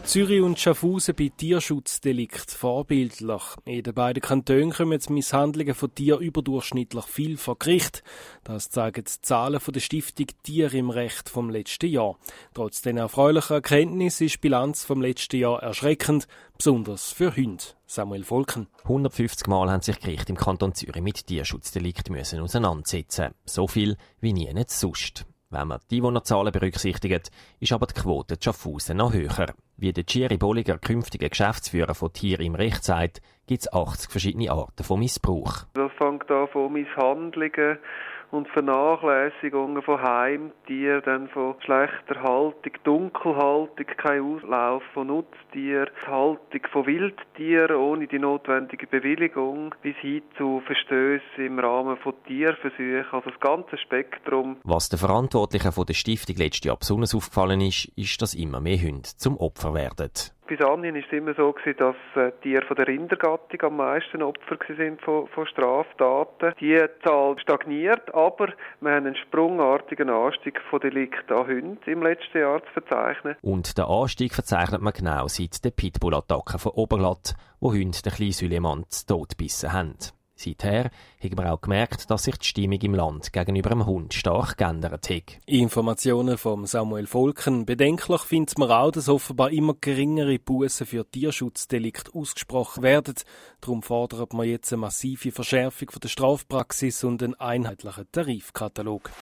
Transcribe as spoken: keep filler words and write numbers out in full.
Zürich und Schaffhausen bei Tierschutzdelikten vorbildlich. In den beiden Kantonen kommen die Misshandlungen von Tieren überdurchschnittlich viel vor Gericht. Das zeigen die Zahlen von der Stiftung Tier im Recht vom letzten Jahr. Trotz den erfreulichen Erkenntnissen ist die Bilanz vom letzten Jahr erschreckend, besonders für Hunde. Samuel Volken. hundertfünfzig Mal haben sich Gerichte im Kanton Zürich mit Tierschutzdelikten müssen auseinandersetzen. So viel wie nie nicht sonst. Wenn man die Einwohnerzahlen berücksichtigt, ist aber die Quote in Schaffhausen noch höher. Wie der Thierry Bolliger, künftiger Geschäftsführer von Tier im Recht, sagt, gibt es achtzig verschiedene Arten von Missbrauch. Das fängt an von Misshandlungen und Vernachlässigungen von Heimtieren, dann von schlechter Haltung, Dunkelhaltung, kein Auslauf von Nutztieren, Haltung von Wildtieren ohne die notwendige Bewilligung, bis hin zu Verstößen im Rahmen von Tierversuchen, also das ganze Spektrum. Was den Verantwortlichen von der Stiftung letztes Jahr besonders aufgefallen ist, ist, dass immer mehr Hunde zum Opfer werden. Bis anhin war es immer so, dass äh, Tiere von der Rindergattung am meisten Opfer sind von, von Straftaten. Die Zahl stagniert, aber wir haben einen sprungartigen Anstieg von Delikten an Hunden im letzten Jahr zu verzeichnen. Und den Anstieg verzeichnet man genau seit der Pitbull-Attacke von Oberglatt, wo Hunde den kleinen Süleyman zu Tod gebissen haben. Seither haben wir auch gemerkt, dass sich die Stimmung im Land gegenüber dem Hund stark geändert hat. Informationen von Samuel Volken. Bedenklich findet man auch, dass offenbar immer geringere Bussen für Tierschutzdelikte ausgesprochen werden. Darum fordert man jetzt eine massive Verschärfung der Strafpraxis und einen einheitlichen Tarifkatalog.